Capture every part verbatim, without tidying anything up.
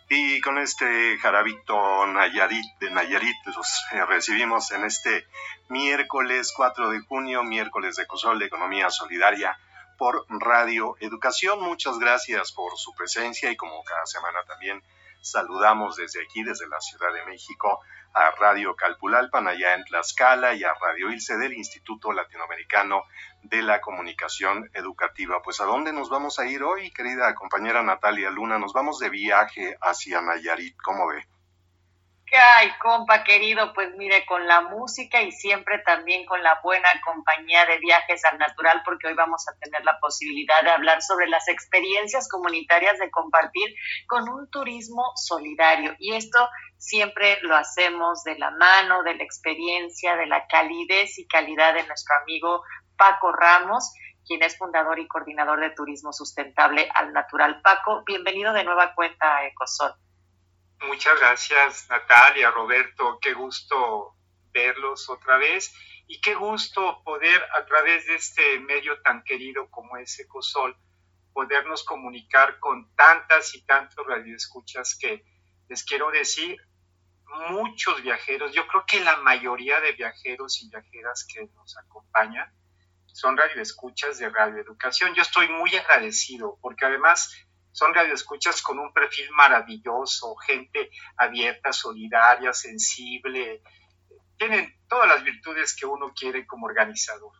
Y con este jarabito Nayarit de Nayarit los eh, recibimos en este miércoles cuatro de junio, miércoles de Ecosol de Economía Solidaria por Radio Educación. Muchas gracias por su presencia y como cada semana también saludamos desde aquí, desde la Ciudad de México, a Radio Calpulalpan, allá en Tlaxcala, y a Radio Ilse del Instituto Latinoamericano de la Comunicación Educativa. Pues, ¿a dónde nos vamos a ir hoy, querida compañera Natalia Luna? Nos vamos de viaje hacia Nayarit, ¿cómo ve? Ay, compa querido, pues mire, con la música y siempre también con la buena compañía de Viajes al Natural, porque hoy vamos a tener la posibilidad de hablar sobre las experiencias comunitarias de compartir con un turismo solidario. Y esto siempre lo hacemos de la mano, de la experiencia, de la calidez y calidad de nuestro amigo Paco Ramos, quien es fundador y coordinador de Turismo Sustentable al Natural. Paco, bienvenido de nueva cuenta a Ecosol. Muchas gracias, Natalia, Roberto, qué gusto verlos otra vez y qué gusto poder a través de este medio tan querido como es Ecosol, podernos comunicar con tantas y tantos radioescuchas que les quiero decir, muchos viajeros, yo creo que la mayoría de viajeros y viajeras que nos acompañan son radioescuchas de Radio Educación. Yo estoy muy agradecido porque además son radioescuchas con un perfil maravilloso, gente abierta, solidaria, sensible. Tienen todas las virtudes que uno quiere como organizador.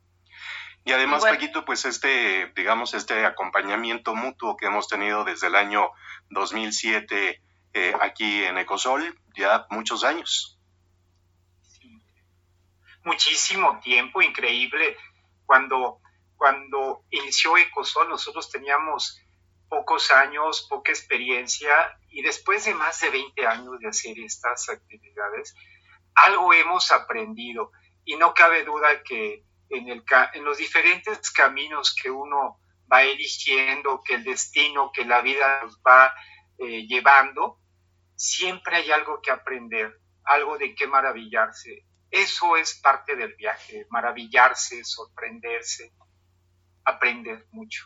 Y además, bueno, Paquito, pues este, digamos, este acompañamiento mutuo que hemos tenido desde el año dos mil siete eh, aquí en Ecosol, ya muchos años. Sí. Muchísimo tiempo, increíble. Cuando, cuando inició Ecosol, nosotros teníamos pocos años, poca experiencia, y después de más de veinte años de hacer estas actividades, algo hemos aprendido, y no cabe duda que en, el, en los diferentes caminos que uno va eligiendo, que el destino, que la vida nos va eh, llevando, siempre hay algo que aprender, algo de qué maravillarse. Eso es parte del viaje, maravillarse, sorprenderse, aprender mucho.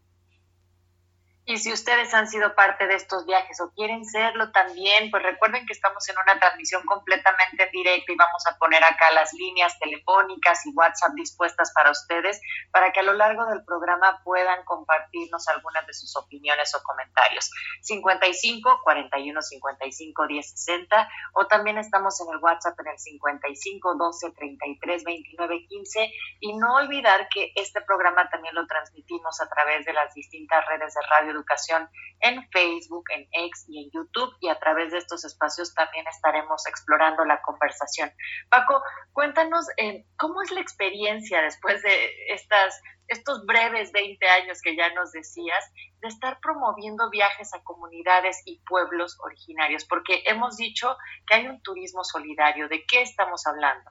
Y si ustedes han sido parte de estos viajes o quieren serlo también, pues recuerden que estamos en una transmisión completamente en directo y vamos a poner acá las líneas telefónicas y WhatsApp dispuestas para ustedes, para que a lo largo del programa puedan compartirnos algunas de sus opiniones o comentarios. cincuenta y cinco, cuarenta y uno, cincuenta y cinco, diez, sesenta, o también estamos en el WhatsApp en el cincuenta y cinco, doce, treinta y tres, veintinueve, quince, y no olvidar que este programa también lo transmitimos a través de las distintas redes de Radio Educación en Facebook, en X y en YouTube, y a través de estos espacios también estaremos explorando la conversación. Paco, cuéntanos eh, cómo es la experiencia después de estas, estos breves veinte años que ya nos decías, de estar promoviendo viajes a comunidades y pueblos originarios, porque hemos dicho que hay un turismo solidario. ¿De qué estamos hablando?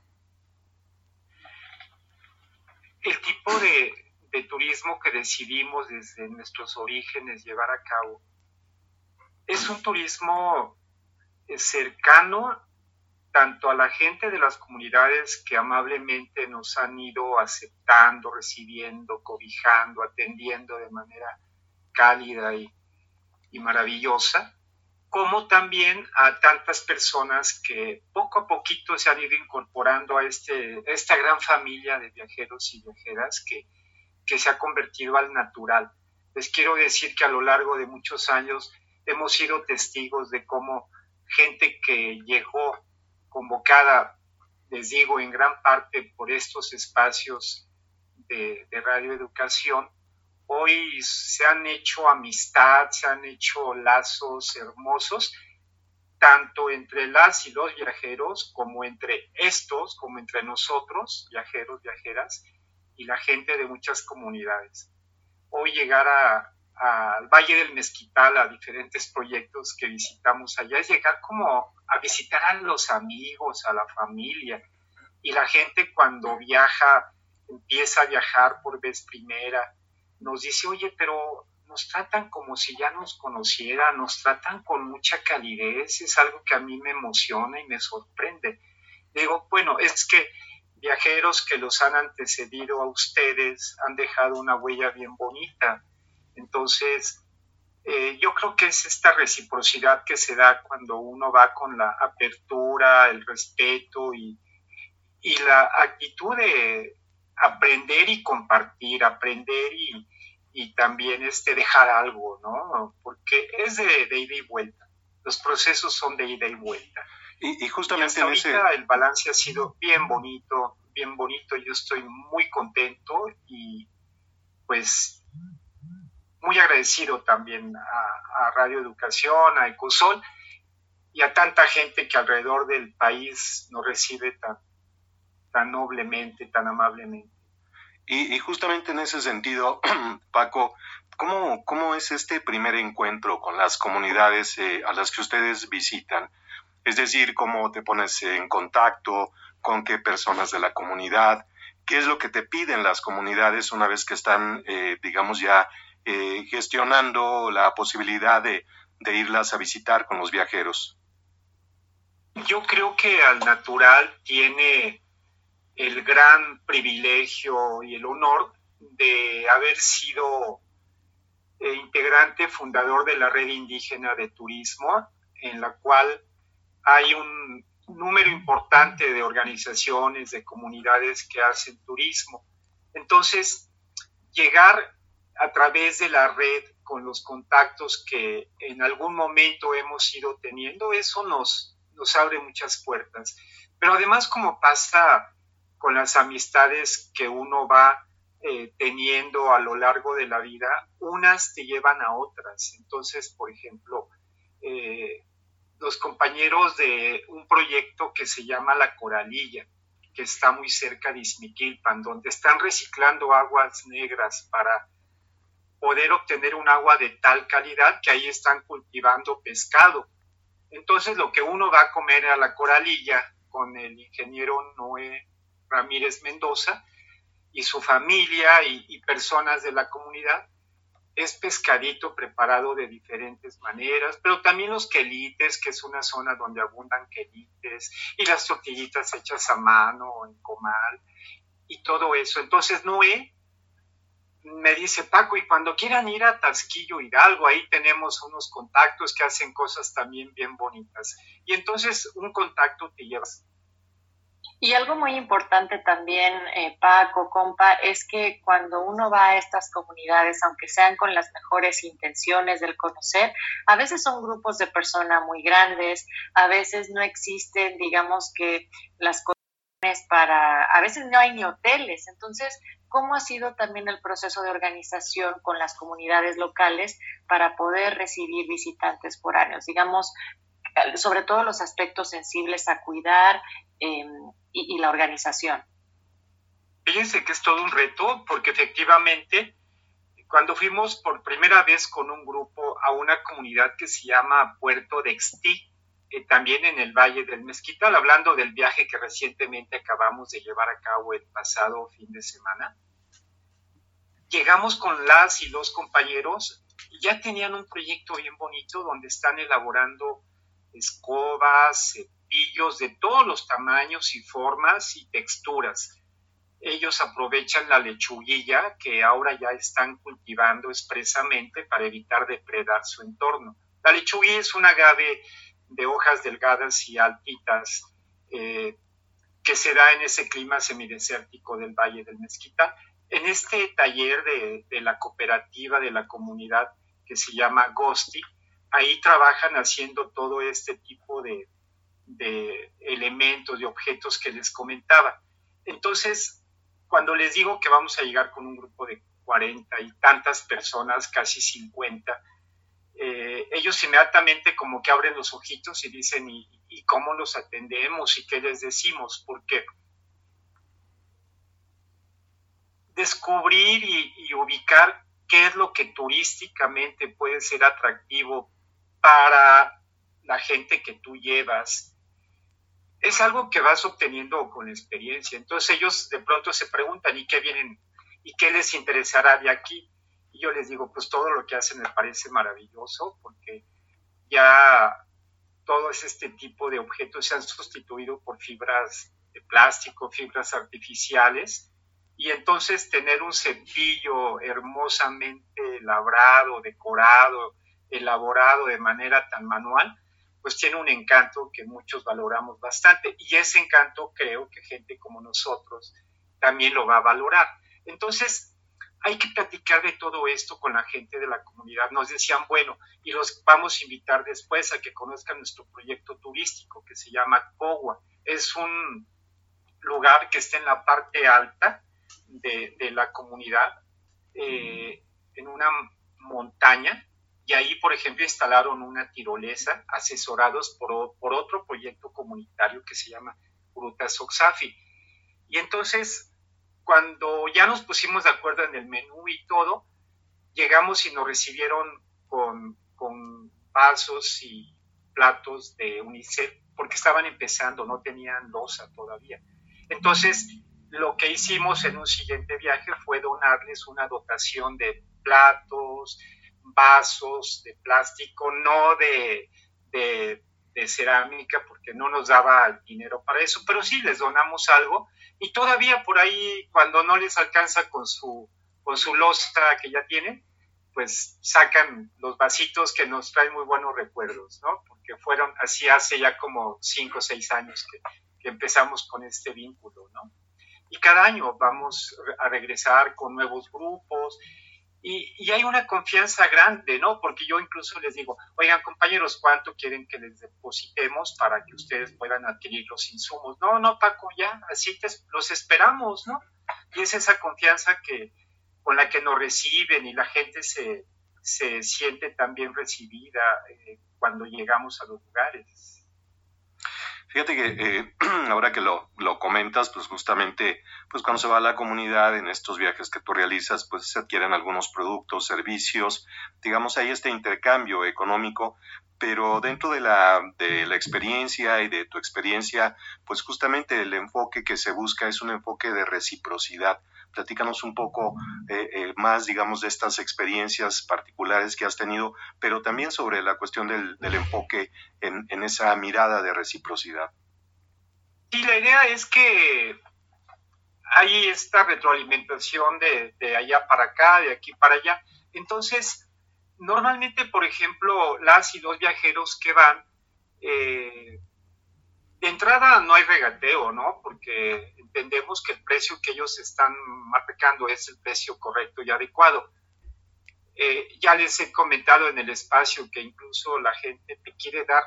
El tipo de de turismo que decidimos desde nuestros orígenes llevar a cabo. Es un turismo cercano tanto a la gente de las comunidades que amablemente nos han ido aceptando, recibiendo, cobijando, atendiendo de manera cálida y, y maravillosa, como también a tantas personas que poco a poquito se han ido incorporando a este, esta gran familia de viajeros y viajeras que que se ha convertido al natural. Les quiero decir que a lo largo de muchos años hemos sido testigos de cómo gente que llegó convocada, les digo, en gran parte por estos espacios de, de radioeducación, hoy se han hecho amistad, se han hecho lazos hermosos, tanto entre las y los viajeros, como entre estos, como entre nosotros, viajeros, viajeras, y la gente de muchas comunidades. Hoy llegar al Valle del Mezquital, a diferentes proyectos que visitamos allá, es llegar como a visitar a los amigos, a la familia, y la gente cuando viaja, empieza a viajar por vez primera, nos dice, oye, pero nos tratan como si ya nos conocieran, nos tratan con mucha calidez, es algo que a mí me emociona y me sorprende. Digo, bueno, es que viajeros que los han antecedido a ustedes han dejado una huella bien bonita. Entonces, Eh, yo creo que es esta reciprocidad que se da cuando uno va con la apertura, el respeto y, y la actitud de aprender y compartir, aprender y, y también este, dejar algo, ¿no? Porque es de, de ida y vuelta. Los procesos son de ida y vuelta. Y, y justamente y hasta en ahorita ese... el balance ha sido bien bonito, bien bonito. Yo estoy muy contento y pues muy agradecido también a, a Radio Educación, a Ecosol y a tanta gente que alrededor del país nos recibe tan, tan noblemente, tan amablemente. Y, y justamente en ese sentido, Paco, ¿cómo, ¿cómo es este primer encuentro con las comunidades eh, a las que ustedes visitan? Es decir, ¿cómo te pones en contacto con qué personas de la comunidad? ¿Qué es lo que te piden las comunidades una vez que están, eh, digamos, ya eh, gestionando la posibilidad de, de irlas a visitar con los viajeros? Yo creo que Al Natural tiene el gran privilegio y el honor de haber sido eh, integrante fundador de la Red Indígena de Turismo, en la cual hay un número importante de organizaciones, de comunidades que hacen turismo. Entonces, llegar a través de la red con los contactos que en algún momento hemos ido teniendo, eso nos, nos abre muchas puertas. Pero además, como pasa con las amistades que uno va eh, teniendo a lo largo de la vida, unas te llevan a otras. Entonces, por ejemplo, eh, los compañeros de un proyecto que se llama La Coralilla, que está muy cerca de Izmiquilpan, donde están reciclando aguas negras para poder obtener un agua de tal calidad que ahí están cultivando pescado. Entonces, lo que uno va a comer a La Coralilla con el ingeniero Noé Ramírez Mendoza y su familia y, y personas de la comunidad es pescadito preparado de diferentes maneras, pero también los quelites, que es una zona donde abundan quelites, y las tortillitas hechas a mano o en comal, y todo eso. Entonces Noé me dice, Paco, y cuando quieran ir a Taxquillo Hidalgo, ahí tenemos unos contactos que hacen cosas también bien bonitas. Y entonces un contacto te llevas. Y algo muy importante también, eh, Paco, compa, es que cuando uno va a estas comunidades, aunque sean con las mejores intenciones del conocer, a veces son grupos de personas muy grandes, a veces no existen, digamos que las condiciones para, a veces no hay ni hoteles. Entonces, ¿cómo ha sido también el proceso de organización con las comunidades locales para poder recibir visitantes foráneos? Digamos, sobre todo los aspectos sensibles a cuidar eh, y, y la organización. Fíjense que es todo un reto, porque efectivamente, cuando fuimos por primera vez con un grupo a una comunidad que se llama Puerto de Extí, eh, también en el Valle del Mezquital, hablando del viaje que recientemente acabamos de llevar a cabo el pasado fin de semana, llegamos con las y los compañeros y ya tenían un proyecto bien bonito donde están elaborando escobas, cepillos de todos los tamaños y formas y texturas. Ellos aprovechan la lechuguilla que ahora ya están cultivando expresamente para evitar depredar su entorno. La lechuguilla es un agave de hojas delgadas y altitas eh, que se da en ese clima semidesértico del Valle del Mezquital. En este taller de, de la cooperativa de la comunidad que se llama Gosti, ahí trabajan haciendo todo este tipo de, de elementos, de objetos que les comentaba. Entonces, cuando les digo que vamos a llegar con un grupo de cuarenta y tantas personas, casi cincuenta, eh, ellos inmediatamente como que abren los ojitos y dicen, ¿y, y cómo los atendemos? ¿Y qué les decimos? Porque descubrir y, y ubicar qué es lo que turísticamente puede ser atractivo para la gente que tú llevas, es algo que vas obteniendo con experiencia. Entonces ellos de pronto se preguntan, ¿y qué vienen? ¿Y qué les interesará de aquí? Y yo les digo, pues todo lo que hacen me parece maravilloso, porque ya todos este tipo de objetos se han sustituido por fibras de plástico, fibras artificiales, y entonces tener un cepillo hermosamente labrado, decorado, elaborado de manera tan manual, pues tiene un encanto que muchos valoramos bastante, y ese encanto creo que gente como nosotros también lo va a valorar. Entonces, hay que platicar de todo esto con la gente de la comunidad. Nos decían, bueno, y los vamos a invitar después a que conozcan nuestro proyecto turístico que se llama Cogua. Es un lugar que está en la parte alta de, de la comunidad, eh, en una montaña, y ahí, por ejemplo, instalaron una tirolesa asesorados por, por otro proyecto comunitario que se llama Grutas Oxafi. Y entonces, cuando ya nos pusimos de acuerdo en el menú y todo, llegamos y nos recibieron con, con vasos y platos de UNICEF, porque estaban empezando, no tenían loza todavía. Entonces, lo que hicimos en un siguiente viaje fue donarles una dotación de platos, vasos de plástico, no de, de, de cerámica, porque no nos daba dinero para eso, pero sí les donamos algo, y todavía por ahí, cuando no les alcanza con su, con su loza que ya tienen, pues sacan los vasitos que nos traen muy buenos recuerdos, ¿no? Porque fueron así hace ya como cinco o seis años que, que empezamos con este vínculo, ¿no? Y cada año vamos a regresar con nuevos grupos, y, y hay una confianza grande, ¿no? Porque yo incluso les digo, oigan, compañeros, ¿cuánto quieren que les depositemos para que ustedes puedan adquirir los insumos? No, no, Paco, ya, así te, los esperamos, ¿no? Y es esa confianza que, con la que nos reciben, y la gente se, se siente también recibida eh, cuando llegamos a los lugares. Fíjate que eh, ahora que lo, lo comentas, pues justamente, pues cuando se va a la comunidad en estos viajes que tú realizas, pues se adquieren algunos productos, servicios, digamos, hay este intercambio económico, pero dentro de la, de la experiencia y de tu experiencia, pues justamente el enfoque que se busca es un enfoque de reciprocidad. Platícanos un poco eh, eh, más, digamos, de estas experiencias particulares que has tenido, pero también sobre la cuestión del, del enfoque en, en esa mirada de reciprocidad. Sí, la idea es que hay esta retroalimentación de, de allá para acá, de aquí para allá. Entonces, normalmente, por ejemplo, las y los viajeros que van, eh, de entrada no hay regateo, ¿no? Porque entendemos que el precio que ellos están marcando es el precio correcto y adecuado. Eh, ya les he comentado en el espacio que incluso la gente te quiere dar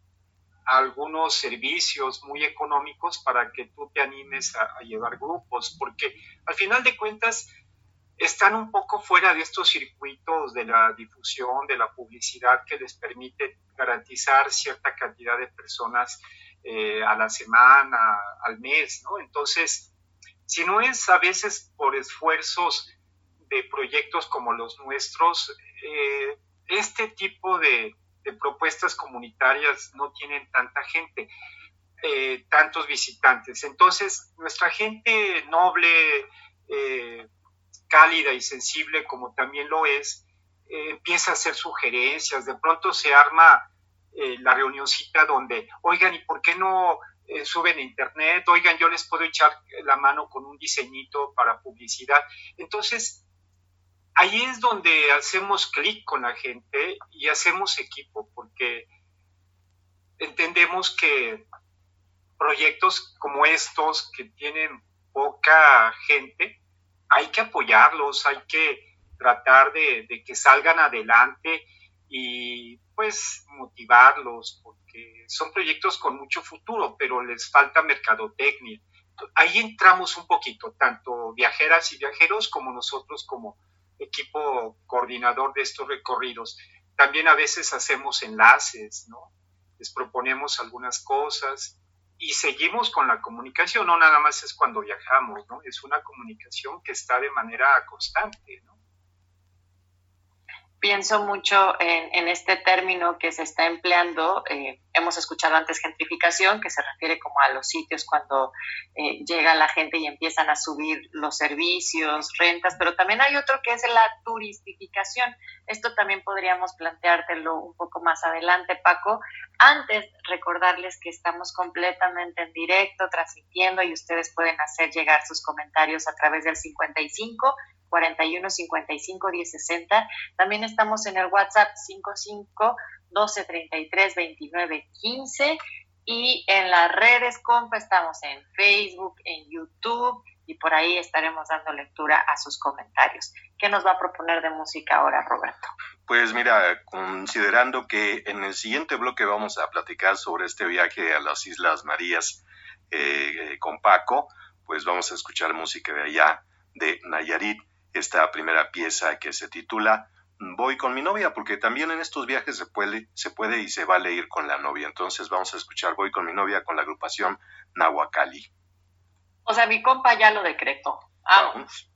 algunos servicios muy económicos para que tú te animes a, a llevar grupos, porque al final de cuentas están un poco fuera de estos circuitos de la difusión, de la publicidad, que les permite garantizar cierta cantidad de personas eh, a la semana, al mes, ¿no? Entonces, si no es a veces por esfuerzos de proyectos como los nuestros, eh, este tipo de, de propuestas comunitarias no tienen tanta gente, eh, tantos visitantes. Entonces, nuestra gente noble, eh, cálida y sensible, como también lo es, eh, empieza a hacer sugerencias. De pronto se arma eh, la reunioncita donde, oigan, ¿y por qué no eh, suben a internet? Oigan, yo les puedo echar la mano con un diseñito para publicidad. Entonces, ahí es donde hacemos clic con la gente y hacemos equipo, porque entendemos que proyectos como estos, que tienen poca gente, hay que apoyarlos, hay que tratar de, de que salgan adelante y pues motivarlos, porque son proyectos con mucho futuro, pero les falta mercadotecnia. Ahí entramos un poquito, tanto viajeras y viajeros como nosotros como equipo coordinador de estos recorridos. También a veces hacemos enlaces, ¿no? Les proponemos algunas cosas y seguimos con la comunicación, no nada más es cuando viajamos, ¿no? Es una comunicación que está de manera constante, ¿no? Pienso mucho en, en este término que se está empleando. Eh, hemos escuchado antes gentrificación, que se refiere como a los sitios cuando eh, llega la gente y empiezan a subir los servicios, rentas, pero también hay otro que es la turistificación. Esto también podríamos planteártelo un poco más adelante, Paco. Antes, recordarles que estamos completamente en directo, transmitiendo, y ustedes pueden hacer llegar sus comentarios a través del cincuenta y cinco, cuarenta y uno, cincuenta y cinco, diez, sesenta. También estamos en el WhatsApp cinco cinco, doce, treinta y tres, veintinueve, quince. Y en las redes, compa, estamos en Facebook, en YouTube, y por ahí estaremos dando lectura a sus comentarios. ¿Qué nos va a proponer de música ahora, Roberto? Pues mira, considerando que en el siguiente bloque vamos a platicar sobre este viaje a las Islas Marías eh, con Paco, pues vamos a escuchar música de allá, de Nayarit, esta primera pieza que se titula Voy con mi novia, porque también en estos viajes se puede, se puede y se vale ir con la novia. Entonces vamos a escuchar Voy con mi novia con la agrupación Nahuacali. O sea, mi compa ya lo decretó. Vamos.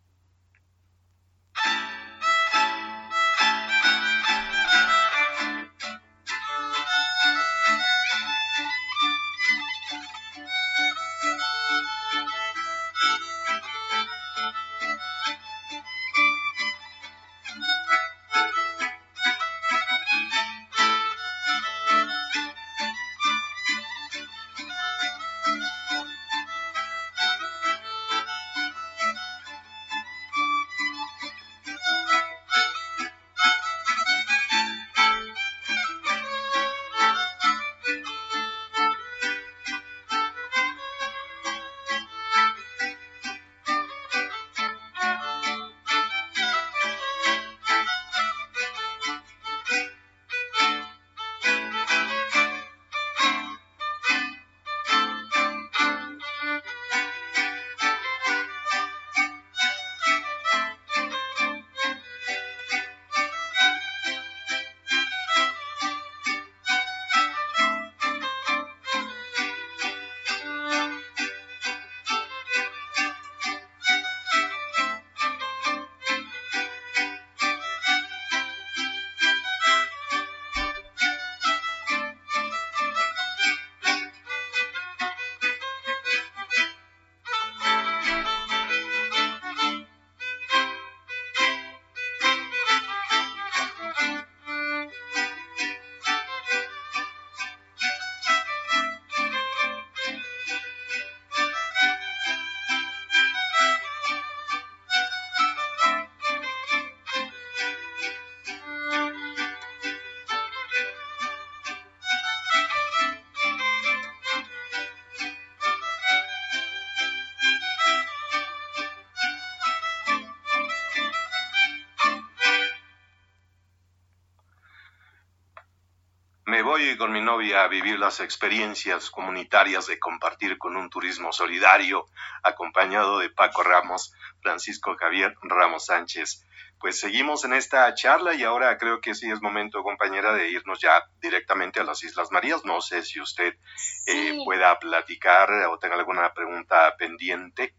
Me voy con mi novia a vivir las experiencias comunitarias de compartir con un turismo solidario, acompañado de Paco Ramos, Francisco Javier Ramos Sánchez. Pues seguimos en esta charla y ahora creo que sí es momento, compañera, de irnos ya directamente a las Islas Marías. No sé si usted Sí. eh, pueda platicar o tenga alguna pregunta pendiente.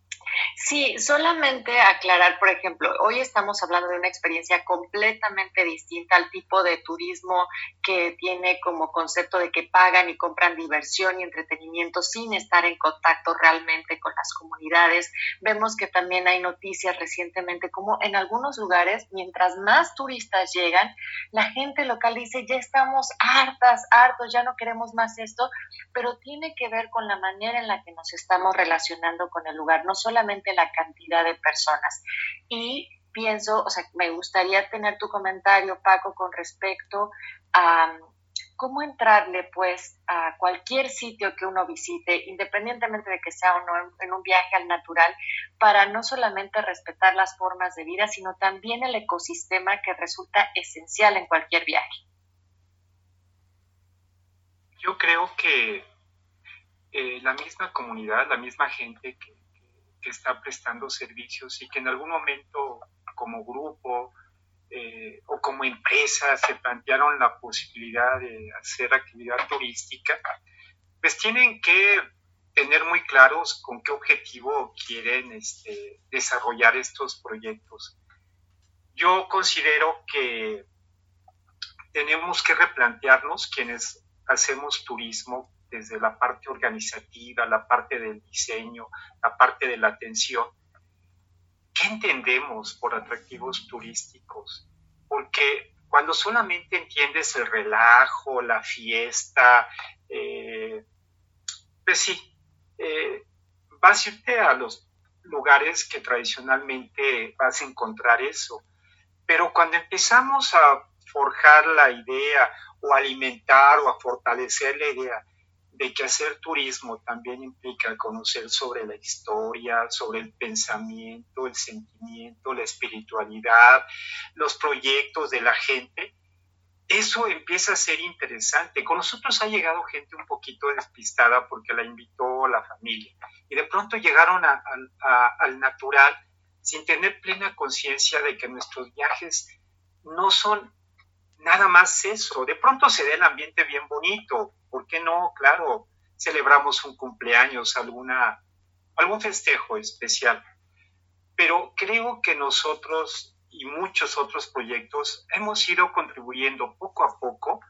Sí, solamente aclarar, por ejemplo, hoy estamos hablando de una experiencia completamente distinta al tipo de turismo que tiene como concepto de que pagan y compran diversión y entretenimiento sin estar en contacto realmente con las comunidades. Vemos que también hay noticias recientemente como en algunos lugares, mientras más turistas llegan, la gente local dice, ya estamos hartas, hartos, ya no queremos más esto, pero tiene que ver con la manera en la que nos estamos relacionando con el lugar, no solamente la cantidad de personas. Y pienso, o sea, me gustaría tener tu comentario, Paco, con respecto a um, cómo entrarle, pues, a cualquier sitio que uno visite, independientemente de que sea o no en, en un viaje al natural, para no solamente respetar las formas de vida, sino también el ecosistema que resulta esencial en cualquier viaje. Yo creo que eh, la misma comunidad, la misma gente que que está prestando servicios y que en algún momento como grupo eh, o como empresa se plantearon la posibilidad de hacer actividad turística, pues tienen que tener muy claros con qué objetivo quieren este, desarrollar estos proyectos. Yo considero que tenemos que replantearnos quienes hacemos turismo desde la parte organizativa, la parte del diseño, la parte de la atención. ¿Qué entendemos por atractivos turísticos? Porque cuando solamente entiendes el relajo, la fiesta, eh, pues sí, eh, vas a irte a los lugares que tradicionalmente vas a encontrar eso. Pero cuando empezamos a forjar la idea o alimentar o a fortalecer la idea de que hacer turismo también implica conocer sobre la historia, sobre el pensamiento, el sentimiento, la espiritualidad, los proyectos de la gente, eso empieza a ser interesante. Con nosotros ha llegado gente un poquito despistada porque la invitó la familia y de pronto llegaron a, a, a, al natural sin tener plena conciencia de que nuestros viajes no son nada más eso. De pronto se da el ambiente bien bonito. ¿Por qué no? Claro, celebramos un cumpleaños, alguna, algún festejo especial. Pero creo que nosotros y muchos otros proyectos hemos ido contribuyendo poco a poco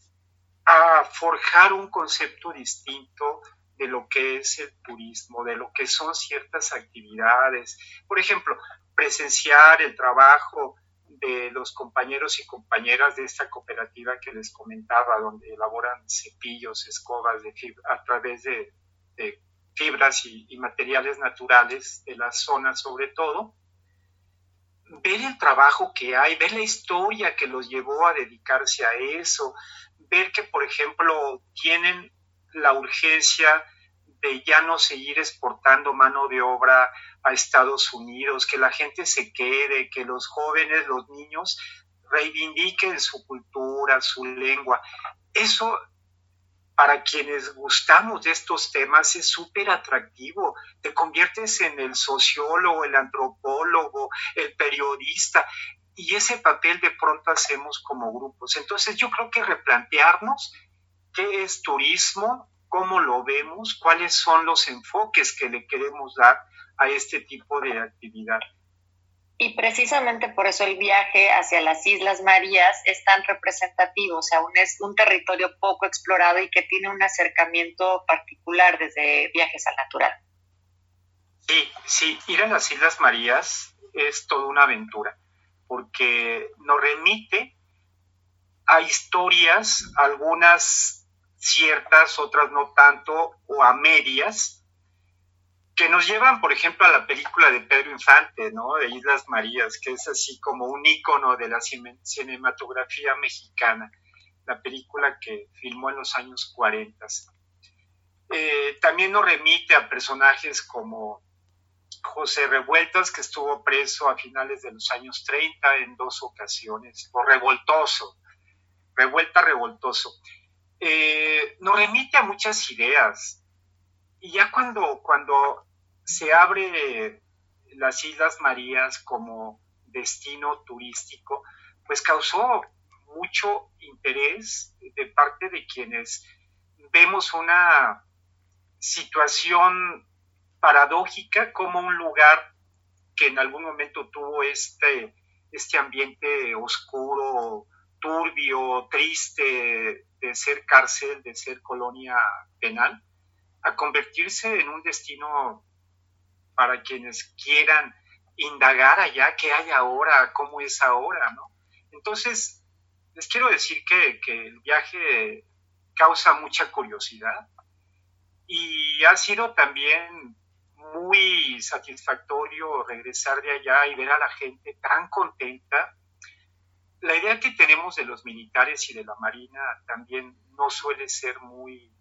a forjar un concepto distinto de lo que es el turismo, de lo que son ciertas actividades. Por ejemplo, presenciar el trabajo de los compañeros y compañeras de esta cooperativa que les comentaba, donde elaboran cepillos, escobas de fibra, a través de, de fibras y, y materiales naturales de la zona sobre todo. Ver el trabajo que hay, ver la historia que los llevó a dedicarse a eso, ver que, por ejemplo, tienen la urgencia de ya no seguir exportando mano de obra a Estados Unidos, que la gente se quede, que los jóvenes, los niños reivindiquen su cultura, su lengua. Eso, para quienes gustamos de estos temas, es súper atractivo. Te conviertes en el sociólogo, el antropólogo, el periodista, y ese papel de pronto hacemos como grupos. Entonces yo creo que replantearnos qué es turismo, cómo lo vemos, cuáles son los enfoques que le queremos dar a este tipo de actividad. Y precisamente por eso el viaje hacia las Islas Marías es tan representativo, o sea, un, es un territorio poco explorado y que tiene un acercamiento particular desde Viajes al Natural. Sí, sí, ir a las Islas Marías es toda una aventura, porque nos remite a historias, algunas ciertas, otras no tanto, o a medias, que nos llevan, por ejemplo, a la película de Pedro Infante, ¿no? De Islas Marías, que es así como un ícono de la cinematografía mexicana, la película que filmó en los años cuarenta. Eh, también nos remite a personajes como José Revueltas, que estuvo preso a finales de los años treinta en dos ocasiones, o Revoltoso, Revuelta Revoltoso. Eh, nos remite a muchas ideas. Y ya cuando, cuando se abre las Islas Marías como destino turístico, pues causó mucho interés de parte de quienes vemos una situación paradójica, como un lugar que en algún momento tuvo este, este ambiente oscuro, turbio, triste, de ser cárcel, de ser colonia penal, a convertirse en un destino para quienes quieran indagar allá qué hay ahora, cómo es ahora, ¿no? Entonces, les quiero decir que, que el viaje causa mucha curiosidad y ha sido también muy satisfactorio regresar de allá y ver a la gente tan contenta. La idea que tenemos de los militares y de la Marina también no suele ser muy,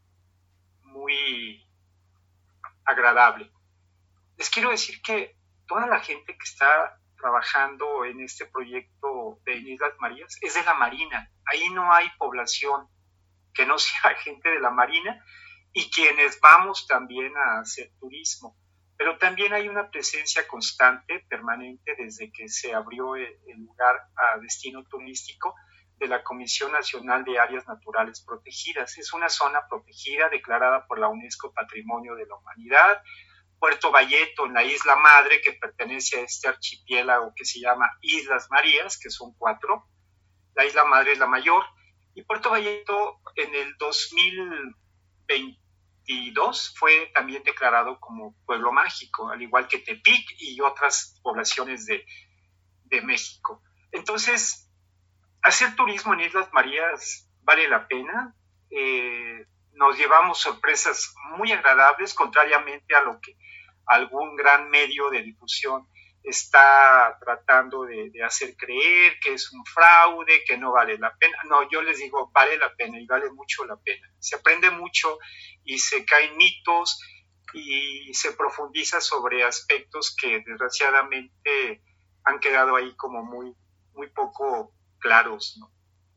muy agradable. Les quiero decir que toda la gente que está trabajando en este proyecto de Islas Marías es de la Marina. Ahí no hay población que no sea gente de la Marina y quienes vamos también a hacer turismo. Pero también hay una presencia constante, permanente, desde que se abrió el lugar a destino turístico de la Comisión Nacional de Áreas Naturales Protegidas. Es una zona protegida declarada por la UNESCO Patrimonio de la Humanidad. Puerto Valleto, en la isla madre, que pertenece a este archipiélago que se llama Islas Marías, que son cuatro. La isla madre es la mayor. Y Puerto Valleto en el dos mil veintidós fue también declarado como pueblo mágico, al igual que Tepic y otras poblaciones de, de México. Entonces, hacer turismo en Islas Marías vale la pena. Eh, nos llevamos sorpresas muy agradables, contrariamente a lo que algún gran medio de difusión está tratando de, de hacer creer que es un fraude, que no vale la pena. No, yo les digo, vale la pena y vale mucho la pena. Se aprende mucho y se caen mitos y se profundiza sobre aspectos que desgraciadamente han quedado ahí como muy, muy poco claros, ¿no?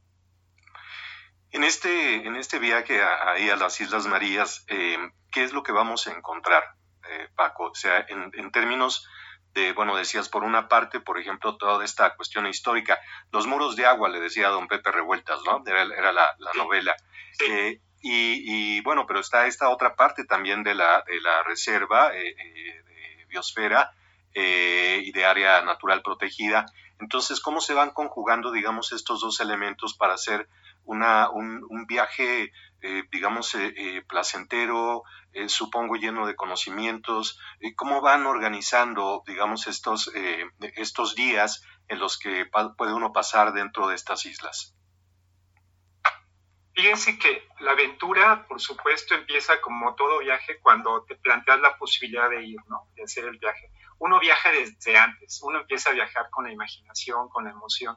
En este, en este viaje a, ahí a las Islas Marías, eh, ¿qué es lo que vamos a encontrar, eh, Paco? O sea, en, en términos de, bueno, decías, por una parte, por ejemplo, toda esta cuestión histórica, los muros de agua, le decía a don Pepe Revueltas, ¿no? Era, era la, la novela. Sí. Eh, y, y, bueno, pero está esta otra parte también de la, de la reserva eh, eh, de biosfera eh, y de área natural protegida. Entonces, ¿cómo se van conjugando, digamos, estos dos elementos para hacer una, un, un viaje, eh, digamos, eh, eh, placentero, eh, supongo lleno de conocimientos? Eh, ¿Cómo van organizando, digamos, estos, eh, estos días en los que pa- puede uno pasar dentro de estas islas? Fíjense que la aventura, por supuesto, empieza como todo viaje cuando te planteas la posibilidad de ir, ¿no? De hacer el viaje. Uno viaja desde antes, uno empieza a viajar con la imaginación, con la emoción.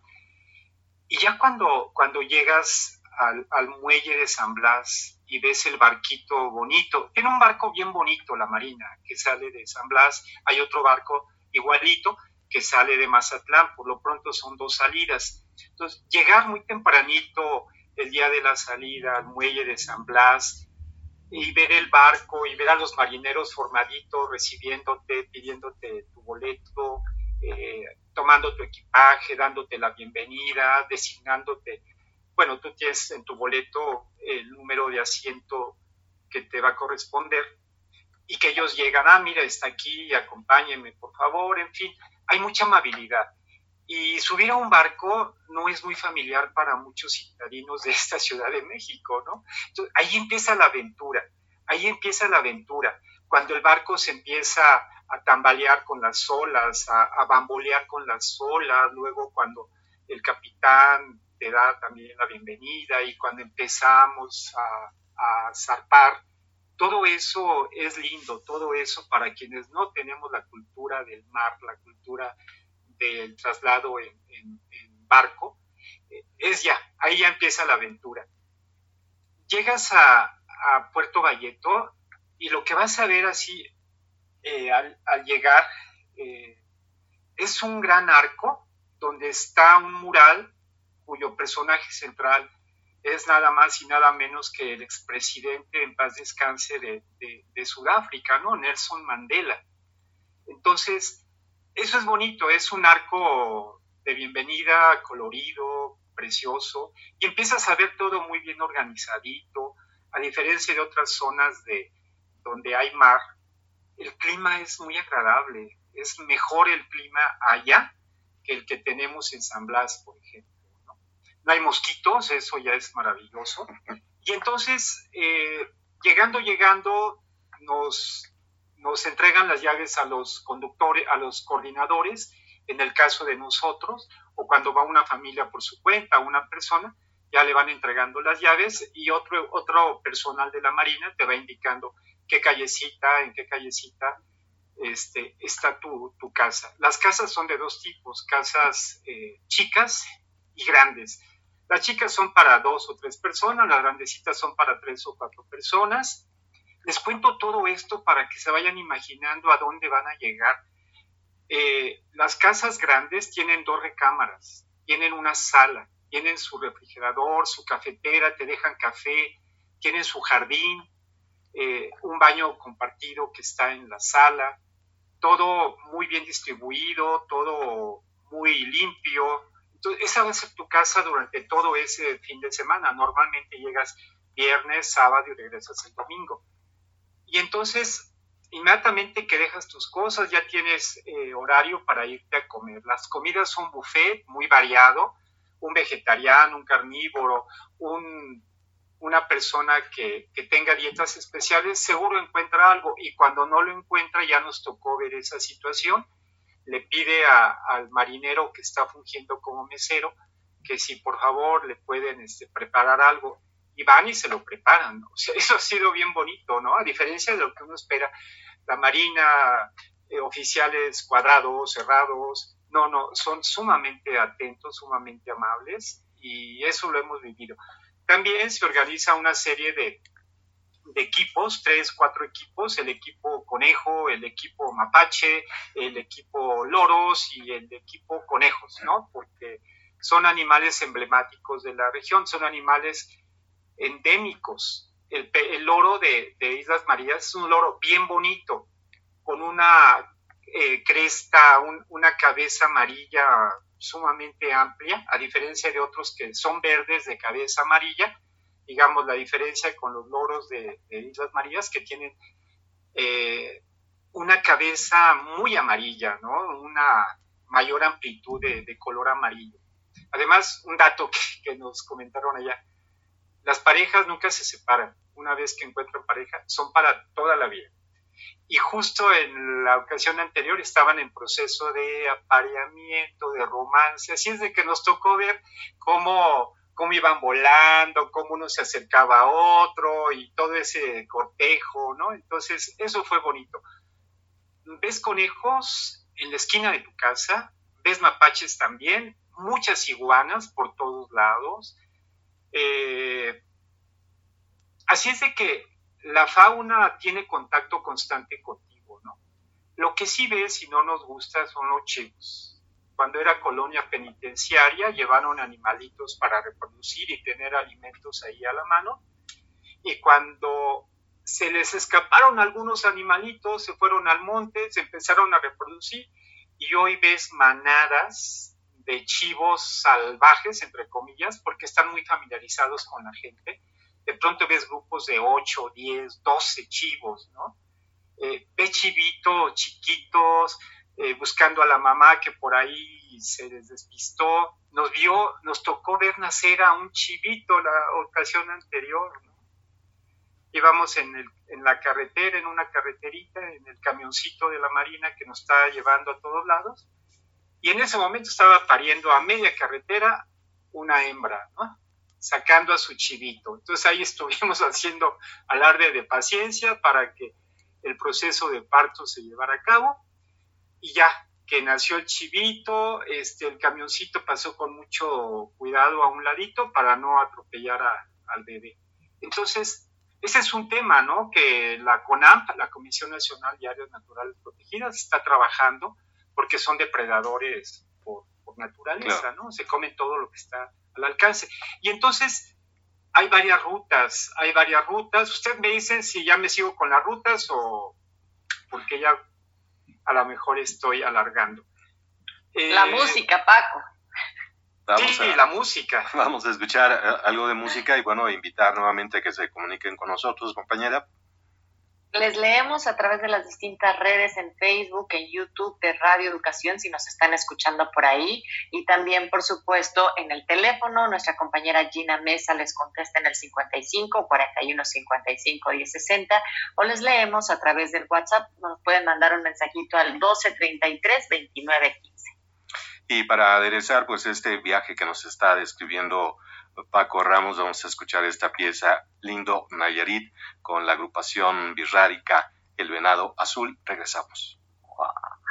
Y ya cuando, cuando llegas al, al muelle de San Blas y ves el barquito bonito, tiene un barco bien bonito, la Marina, que sale de San Blas, hay otro barco igualito que sale de Mazatlán, por lo pronto son dos salidas. Entonces, llegar muy tempranito el día de la salida al muelle de San Blas y ver el barco y ver a los marineros formaditos recibiéndote, pidiéndote tu boleto, eh, tomando tu equipaje, dándote la bienvenida, designándote, bueno, tú tienes en tu boleto el número de asiento que te va a corresponder y que ellos llegan, ah, mira, está aquí, acompáñenme, por favor, en fin, hay mucha amabilidad. Y subir a un barco no es muy familiar para muchos citadinos de esta Ciudad de México, ¿no? Entonces, ahí empieza la aventura, ahí empieza la aventura. Cuando el barco se empieza a tambalear con las olas, a, a bambolear con las olas, luego cuando el capitán te da también la bienvenida y cuando empezamos a, a zarpar, todo eso es lindo, todo eso para quienes no tenemos la cultura del mar, la cultura del traslado en, en, en barco, eh, es ya, ahí ya empieza la aventura. Llegas a, a Puerto Valleto y lo que vas a ver así eh, al, al, llegar eh, es un gran arco donde está un mural cuyo personaje central es nada más y nada menos que el expresidente en paz descanse de, de, de Sudáfrica, ¿no? Nelson Mandela. Entonces, eso es bonito, es un arco de bienvenida, colorido, precioso, y empiezas a ver todo muy bien organizadito, a diferencia de otras zonas de donde hay mar, el clima es muy agradable, es mejor el clima allá que el que tenemos en San Blas, por ejemplo, ¿no? No hay mosquitos, eso ya es maravilloso, y entonces, eh, llegando, llegando, nos... nos entregan las llaves a los conductores, a los coordinadores, en el caso de nosotros, o cuando va una familia por su cuenta, una persona, ya le van entregando las llaves y otro, otro personal de la Marina te va indicando qué callecita, en qué callecita este, está tu, tu casa. Las casas son de dos tipos, casas eh, chicas y grandes. Las chicas son para dos o tres personas, las grandecitas son para tres o cuatro personas. Les cuento todo esto para que se vayan imaginando a dónde van a llegar. Eh, las casas grandes tienen dos recámaras, tienen una sala, tienen su refrigerador, su cafetera, te dejan café, tienen su jardín, eh, un baño compartido que está en la sala, todo muy bien distribuido, todo muy limpio. Entonces, esa va a ser tu casa durante todo ese fin de semana. Normalmente llegas viernes, sábado y regresas el domingo. Y entonces, inmediatamente que dejas tus cosas, ya tienes eh, horario para irte a comer. Las comidas son buffet muy variado, un vegetariano, un carnívoro, un, una persona que, que tenga dietas especiales, seguro encuentra algo. Y cuando no lo encuentra, ya nos tocó ver esa situación. Le pide a, al marinero que está fungiendo como mesero que si por favor le pueden este, preparar algo. Y van y se lo preparan, ¿no? O sea, eso ha sido bien bonito, ¿no? A diferencia de lo que uno espera. la Marina, eh, oficiales cuadrados, cerrados. No, no, son sumamente atentos, sumamente amables, y eso lo hemos vivido. También se organiza una serie de, de equipos, tres, cuatro equipos, el equipo conejo, el equipo mapache, el equipo loros y el equipo conejos, ¿no? Porque son animales emblemáticos de la región, son animales endémicos. El, el loro de, de Islas Marías es un loro bien bonito, con una eh, cresta, un, una cabeza amarilla sumamente amplia, a diferencia de otros que son verdes de cabeza amarilla. Digamos, la diferencia con los loros de, de Islas Marías, que tienen eh, una cabeza muy amarilla, ¿no? Una mayor amplitud de, de color amarillo. Además, un dato que, que nos comentaron allá, las parejas nunca se separan. Una vez que encuentran pareja, son para toda la vida. Y justo en la ocasión anterior estaban en proceso de apareamiento, de romance, así es de que nos tocó ver cómo, cómo iban volando, cómo uno se acercaba a otro y todo ese cortejo, ¿no? Entonces, eso fue bonito. Ves conejos en la esquina de tu casa, ves mapaches también, muchas iguanas por todos lados. Eh, así es de que la fauna tiene contacto constante contigo, ¿no? Lo que sí ves y no nos gusta son los chivos. Cuando era colonia penitenciaria, llevaron animalitos para reproducir y tener alimentos ahí a la mano. Y cuando se les escaparon algunos animalitos, se fueron al monte, se empezaron a reproducir, y hoy ves manadas de chivos salvajes, entre comillas, porque están muy familiarizados con la gente. De pronto ves grupos de ocho, diez, doce chivos, ¿no? Eh, ves chivitos chiquitos eh, buscando a la mamá que por ahí se les despistó. Nos vio, nos tocó ver nacer a un chivito la ocasión anterior, ¿no? Íbamos en, el, en la carretera, en una carreterita, en el camioncito de la Marina que nos está llevando a todos lados, y en ese momento estaba pariendo a media carretera una hembra, ¿no? Sacando a su chivito. Entonces ahí estuvimos haciendo alarde de paciencia para que el proceso de parto se llevara a cabo, y ya que nació el chivito, este, el camioncito pasó con mucho cuidado a un ladito para no atropellar a, al bebé. Entonces, ese es un tema, ¿no? Que la CONAMP, la Comisión Nacional de Áreas Naturales Protegidas, está trabajando, porque son depredadores por, por naturaleza, claro, ¿no? Se comen todo lo que está al alcance. Y entonces hay varias rutas, hay varias rutas. Usted me dice si ya me sigo con las rutas o porque ya a lo mejor estoy alargando. La eh, música, Paco. Vamos sí, a, la música. Vamos a escuchar algo de música y bueno, invitar nuevamente a que se comuniquen con nosotros, compañera. Les leemos a través de las distintas redes en Facebook, en YouTube de Radio Educación, si nos están escuchando por ahí, y también, por supuesto, en el teléfono. Nuestra compañera Gina Mesa les contesta en el cincuenta y cinco, cuarenta y uno, cincuenta y cinco, diez sesenta, o les leemos a través del WhatsApp. Nos pueden mandar un mensajito al doce treinta y tres, veintinueve quince. Y para aderezar pues este viaje que nos está describiendo Paco Ramos, vamos a escuchar esta pieza Lindo Nayarit con la agrupación birrárica El Venado Azul. Regresamos. Wow.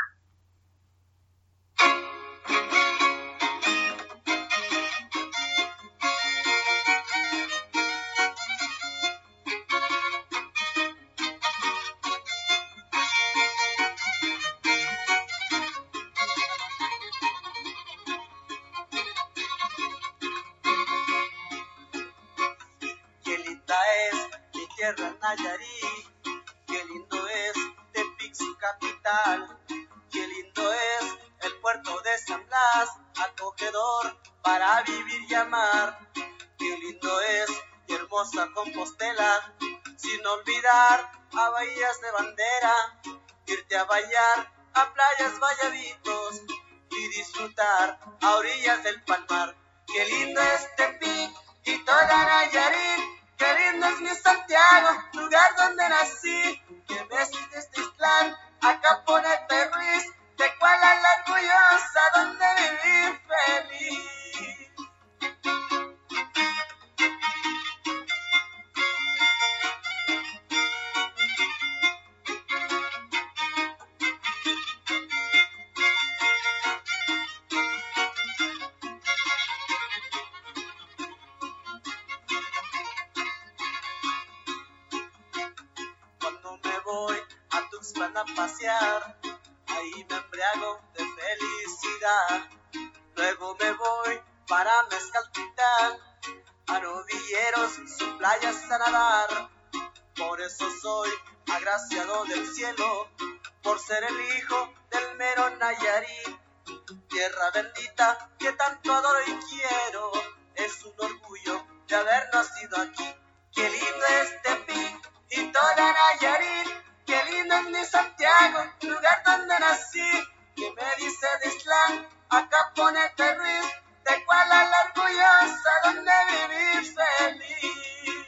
Nayarit, qué lindo es Tepic su capital, qué lindo es el puerto de San Blas, acogedor para vivir y amar, qué lindo es y hermosa Compostela, sin olvidar a bahías de bandera, irte a bañar a playas Valladitos y disfrutar a orillas del Palmar, qué lindo es Tepic y toda Nayarit. Qué lindo es mi Santiago, lugar donde nací. Que me de este Islán, acá ponete Ruiz, de Kuala la orgullosa, donde viví feliz. llevan a pasear, ahí me embriago de felicidad. Luego me voy para Mezcaltitán, a novilleros y sus playas a nadar. Por eso soy agraciado del cielo, por ser el hijo del mero Nayarit. Tierra bendita que tanto adoro y quiero, es un orgullo de haber nacido aquí. Qué lindo es Tepic y toda Nayarit, qué lindo es mi Santiago, lugar donde nací. Que me dice de Islán, acá ponete Ruiz, de Kuala la orgullosa, donde vivir feliz.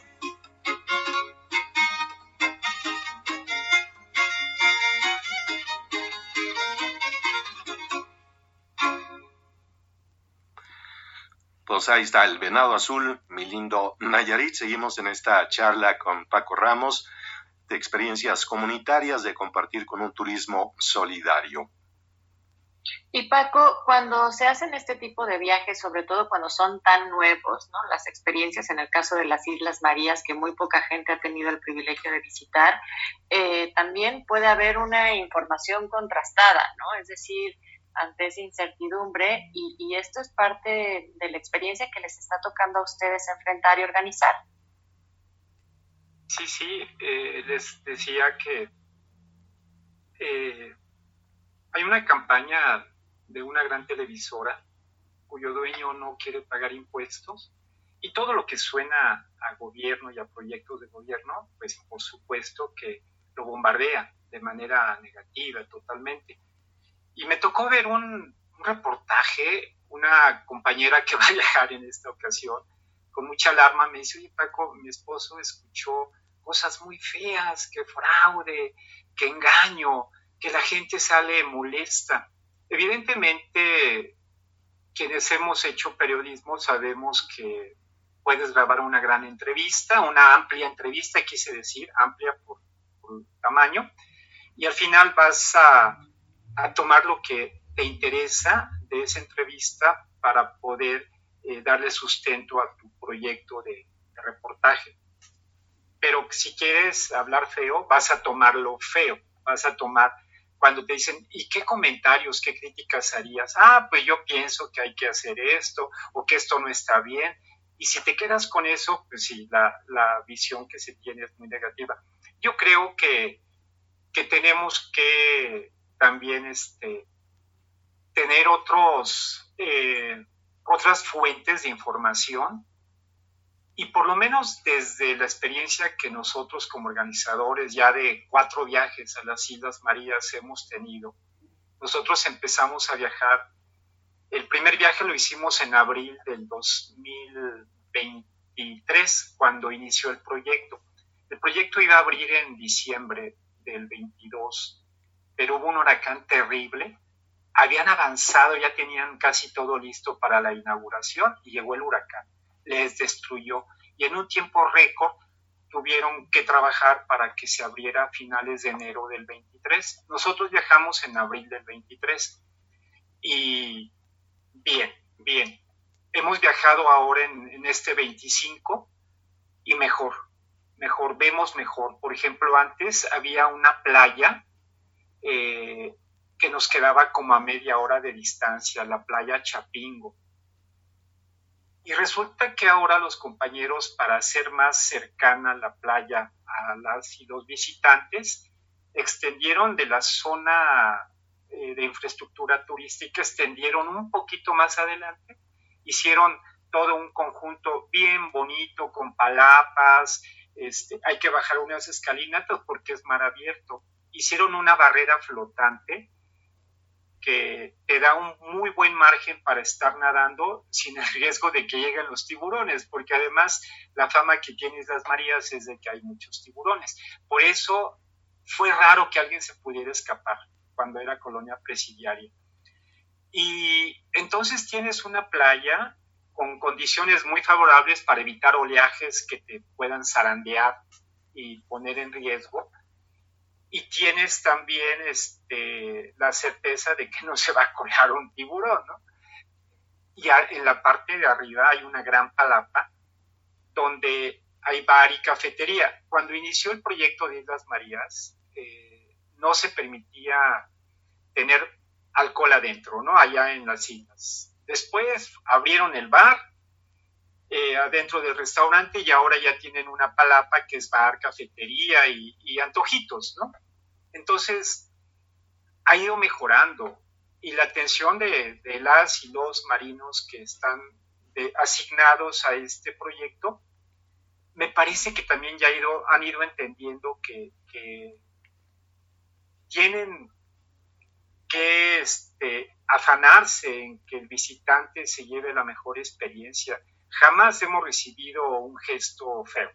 Pues ahí está el Venado Azul, mi lindo Nayarit. Seguimos en esta charla con Paco Ramos de experiencias comunitarias, de compartir con un turismo solidario. Y Paco, cuando se hacen este tipo de viajes, sobre todo cuando son tan nuevos, ¿no? Las experiencias en el caso de las Islas Marías, que muy poca gente ha tenido el privilegio de visitar, eh, también puede haber una información contrastada, ¿no? Es decir, ante esa incertidumbre, y, y esto es parte de la experiencia que les está tocando a ustedes enfrentar y organizar. Sí, sí, eh, les decía que eh, hay una campaña de una gran televisora cuyo dueño no quiere pagar impuestos, y todo lo que suena a gobierno y a proyectos de gobierno, pues por supuesto que lo bombardea de manera negativa totalmente. Y me tocó ver un, un reportaje, una compañera que va a viajar en esta ocasión, con mucha alarma, me dice: oye Paco, mi esposo escuchó cosas muy feas, que fraude, que engaño, que la gente sale molesta. Evidentemente, quienes hemos hecho periodismo sabemos que puedes grabar una gran entrevista, una amplia entrevista, quise decir, amplia por, por tamaño, y al final vas a, a tomar lo que te interesa de esa entrevista para poder eh, darle sustento a tu proyecto de, de reportaje. Pero si quieres hablar feo, vas a tomarlo feo, vas a tomar cuando te dicen, ¿y qué comentarios, qué críticas harías? Ah, pues yo pienso que hay que hacer esto, o que esto no está bien. Y si te quedas con eso, pues sí, la, la visión que se tiene es muy negativa. Yo creo que, que tenemos que también este, tener otros, eh, otras fuentes de información, y por lo menos desde la experiencia que nosotros como organizadores ya de cuatro viajes a las Islas Marías hemos tenido, nosotros empezamos a viajar. El primer viaje lo hicimos en abril del dos mil veintitrés, cuando inició el proyecto. El proyecto iba a abrir en diciembre del veintidós, pero hubo un huracán terrible. Habían avanzado, ya tenían casi todo listo para la inauguración, y llegó el huracán. Les destruyó, y en un tiempo récord tuvieron que trabajar para que se abriera a finales de enero del veintitrés. Nosotros viajamos en abril del veintitrés, y bien, bien. Hemos viajado ahora en, en este veinticinco, y mejor, mejor, vemos mejor. Por ejemplo, antes había una playa eh, que nos quedaba como a media hora de distancia, la playa Chapingo. Y resulta que ahora los compañeros, para hacer más cercana la playa a las y los visitantes, extendieron de la zona eh, de infraestructura turística, extendieron un poquito más adelante, hicieron todo un conjunto bien bonito, con palapas, este, hay que bajar unas escalinatas porque es mar abierto. Hicieron una barrera flotante que te da un muy buen margen para estar nadando sin el riesgo de que lleguen los tiburones, porque además la fama que tiene Islas Marías es de que hay muchos tiburones. Por eso fue raro que alguien se pudiera escapar cuando era colonia presidiaria. Y entonces tienes una playa con condiciones muy favorables para evitar oleajes que te puedan zarandear y poner en riesgo. Y tienes también este, la certeza de que no se va a colar un tiburón, ¿no? Y en la parte de arriba hay una gran palapa donde hay bar y cafetería. Cuando inició el proyecto de Islas Marías, eh, no se permitía tener alcohol adentro, ¿no? Allá en las islas. Después abrieron el bar eh, adentro del restaurante y ahora ya tienen una palapa que es bar, cafetería y, y antojitos, ¿no? Entonces, ha ido mejorando y la atención de, de las y los marinos que están de, asignados a este proyecto, me parece que también ya ha ido, han ido entendiendo que, que tienen que este, afanarse en que el visitante se lleve la mejor experiencia. Jamás hemos recibido un gesto feo.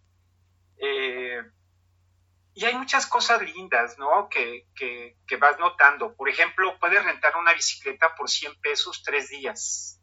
Eh, y hay muchas cosas lindas, ¿no? Que, que, que vas notando. Por ejemplo, puedes rentar una bicicleta por cien pesos tres días.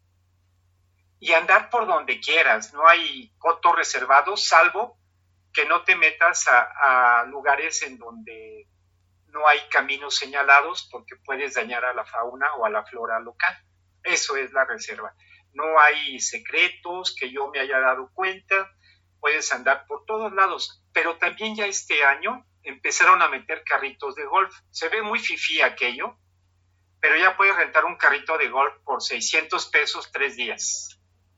Y andar por donde quieras. No hay cotos reservados, salvo que no te metas a, a lugares en donde no hay caminos señalados porque puedes dañar a la fauna o a la flora local. Eso es la reserva. No hay secretos que yo me haya dado cuenta. Puedes andar por todos lados. Pero también ya este año empezaron a meter carritos de golf. Se ve muy fifí aquello, pero ya puedes rentar un carrito de golf por seiscientos pesos tres días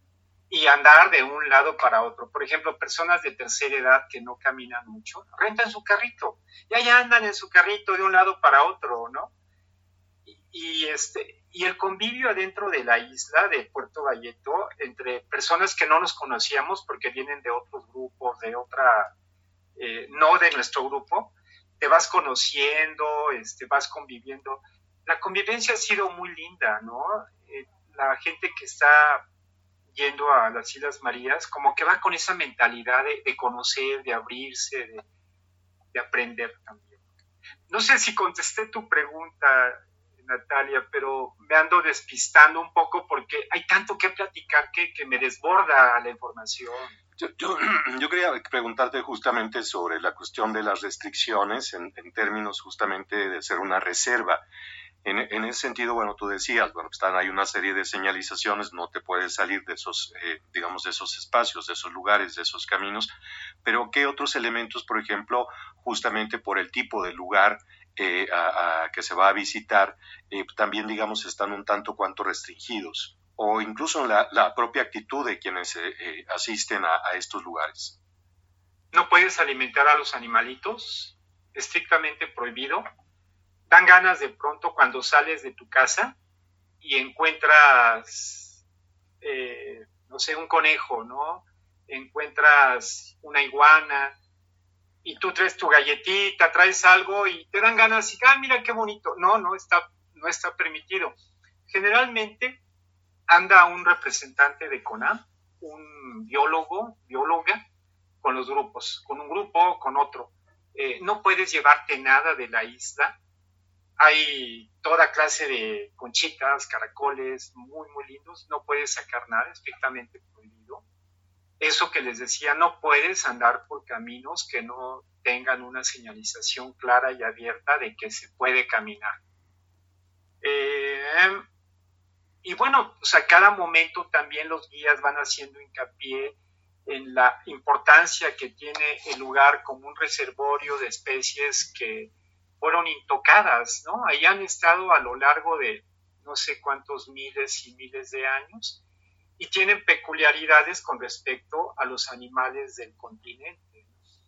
y andar de un lado para otro. Por ejemplo, personas de tercera edad que no caminan mucho, rentan su carrito y allá andan en su carrito de un lado para otro, ¿no? Y, y, este, y el convivio adentro de la isla de Puerto Valleto, entre personas que no nos conocíamos porque vienen de otros grupos, de otra, eh, no de nuestro grupo, te vas conociendo, este, vas conviviendo. La convivencia ha sido muy linda, ¿no? Eh, la gente que está yendo a las Islas Marías, como que va con esa mentalidad de, de conocer, de abrirse, de, de aprender también. No sé si contesté tu pregunta, Natalia, pero me ando despistando un poco porque hay tanto que platicar que, que me desborda la información. Yo, yo, yo quería preguntarte justamente sobre la cuestión de las restricciones en, en términos justamente de ser una reserva. En, en ese sentido, bueno, tú decías, bueno, están, hay una serie de señalizaciones, no te puedes salir de esos, eh, digamos, de esos espacios, de esos lugares, de esos caminos, pero ¿qué otros elementos, por ejemplo, justamente por el tipo de lugar eh, a, a que se va a visitar, eh, también, digamos, están un tanto cuanto restringidos? O incluso la, la propia actitud de quienes eh, eh, asisten a, a estos lugares. No puedes alimentar a los animalitos, estrictamente prohibido. Dan ganas de pronto cuando sales de tu casa y encuentras, eh, no sé, un conejo, ¿no? Encuentras una iguana y tú traes tu galletita, traes algo y te dan ganas y, ah, mira qué bonito. No, no está, no está permitido. Generalmente anda un representante de CONAM, un biólogo, bióloga, con los grupos, con un grupo o con otro. Eh, no puedes llevarte nada de la isla. Hay toda clase de conchitas, caracoles, muy, muy lindos. No puedes sacar nada, estrictamente prohibido. Eso que les decía, no puedes andar por caminos que no tengan una señalización clara y abierta de que se puede caminar. Eh, y bueno, pues a cada momento también los guías van haciendo hincapié en la importancia que tiene el lugar como un reservorio de especies que fueron intocadas, ¿no? Ahí han estado a lo largo de no sé cuántos miles y miles de años y tienen peculiaridades con respecto a los animales del continente.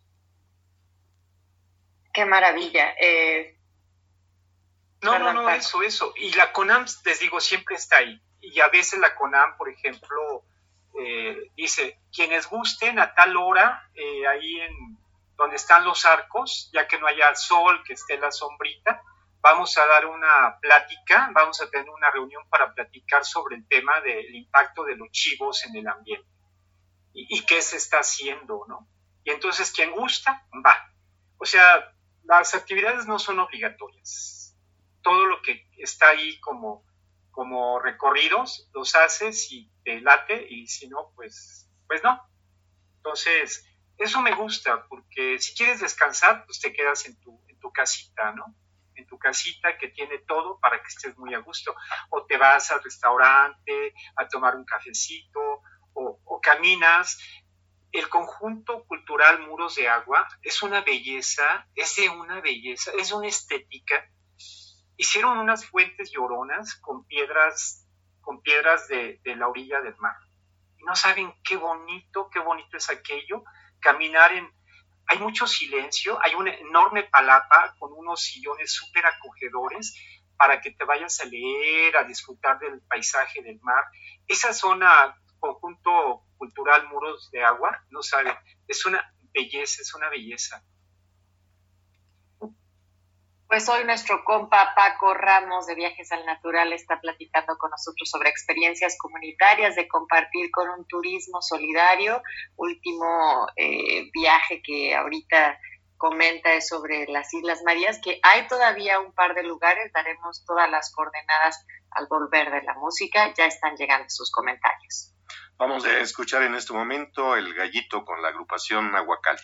Qué maravilla. Eh, no, perdón, no, no, Paco. eso, eso. Y la CONAM, les digo, siempre está ahí. Y a veces la CONAM, por ejemplo, eh, dice, quienes gusten a tal hora, eh, ahí en donde están los arcos, ya que no haya sol, que esté la sombrita, vamos a dar una plática, vamos a tener una reunión para platicar sobre el tema del impacto de los chivos en el ambiente y, y qué se está haciendo, ¿no? Y entonces, quien gusta, va. O sea, las actividades no son obligatorias. Todo lo que está ahí como, como recorridos, los haces y te late, y si no, pues, pues no. Entonces, eso me gusta, porque si quieres descansar, pues te quedas en tu, en tu casita, ¿no? En tu casita que tiene todo para que estés muy a gusto. O te vas al restaurante a tomar un cafecito, o, o caminas. el conjunto cultural Muros de Agua es una belleza, es de una belleza, es una estética. Hicieron unas fuentes lloronas con piedras, con piedras de, de la orilla del mar. Y no saben qué bonito, qué bonito es aquello, caminar en... Hay mucho silencio, hay una enorme palapa con unos sillones súper acogedores para que te vayas a leer, a disfrutar del paisaje del mar. Esa zona, conjunto cultural Muros de Agua, no saben, es una belleza, es una belleza. Pues hoy nuestro compa Paco Ramos de Viajes al Natural está platicando con nosotros sobre experiencias comunitarias de compartir con un turismo solidario. Último eh, viaje que ahorita comenta es sobre las Islas Marías, que hay todavía un par de lugares, daremos todas las coordenadas al volver de la música, ya están llegando sus comentarios. Vamos a escuchar en este momento El Gallito con la agrupación Nahuacali.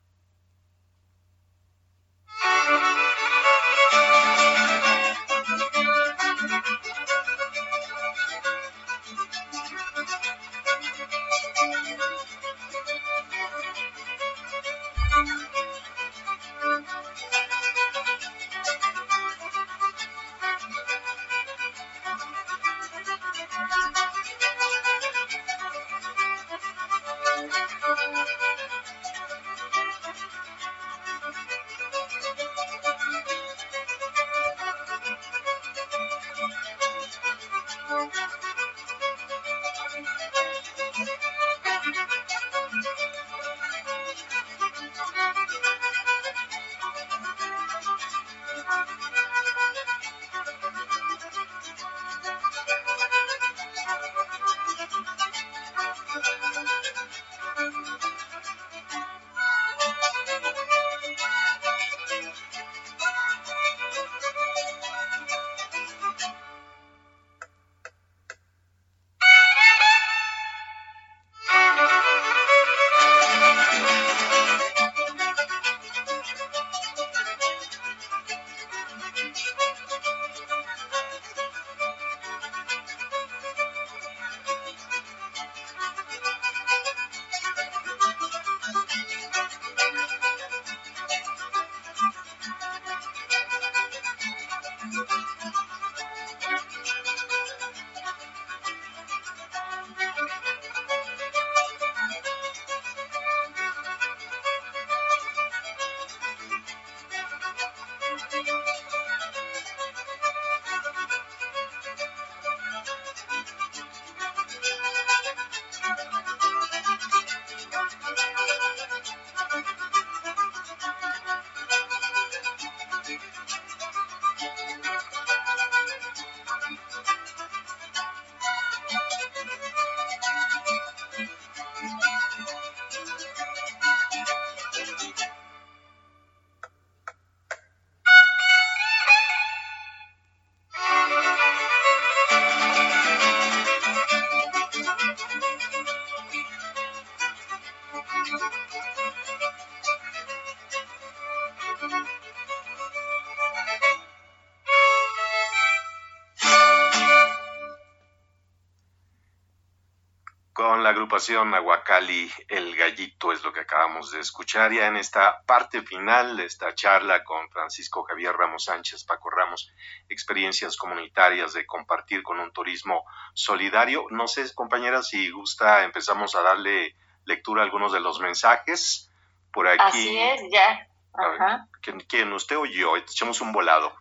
La agrupación Nahuacali, El Gallito, es lo que acabamos de escuchar ya en esta parte final de esta charla con Francisco Javier Ramos Sánchez, Paco Ramos, experiencias comunitarias de compartir con un turismo solidario. No sé, compañera, si gusta, empezamos a darle lectura a algunos de los mensajes por aquí. Así es, ya. Ajá. ¿Quién, quién, usted o yo? Echamos un volado.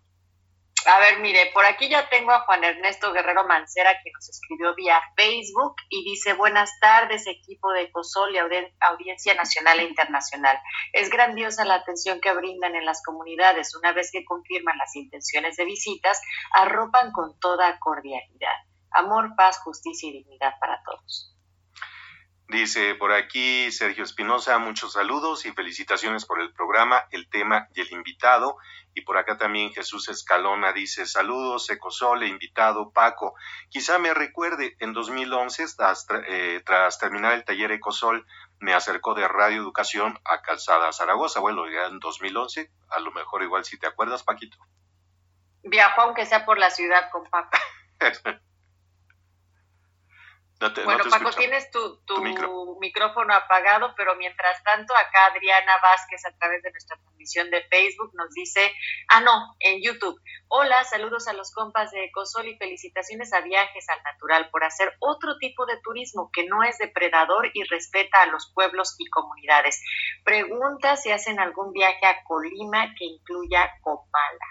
A ver, mire, por aquí ya tengo a Juan Ernesto Guerrero Mancera, que nos escribió vía Facebook y dice: buenas tardes, equipo de Ecosol y Audiencia Nacional e Internacional. Es grandiosa la atención que brindan en las comunidades. Una vez que confirman las intenciones de visitas, arropan con toda cordialidad. Amor, paz, justicia y dignidad para todos. Dice por aquí Sergio Espinosa, muchos saludos y felicitaciones por el programa, el tema y el invitado. Y por acá también Jesús Escalona dice: saludos, Ecosol e invitado Paco. Quizá me recuerde, en dos mil once, tras, eh, tras terminar el taller Ecosol, me acercó de Radio Educación a Calzada Zaragoza. Bueno, ya en dos mil once, a lo mejor igual si te acuerdas, Paquito. Viajó aunque sea por la ciudad con Paco. No te, bueno, no te Paco, escucho. tienes tu, tu, tu micro. micrófono apagado, pero mientras tanto, acá Adriana Vázquez, a través de nuestra transmisión de Facebook, nos dice, ah, no, en YouTube. Hola, saludos a los compas de Ecosol y felicitaciones a Viajes al Natural por hacer otro tipo de turismo que no es depredador y respeta a los pueblos y comunidades. Pregunta si hacen algún viaje a Colima que incluya Comala.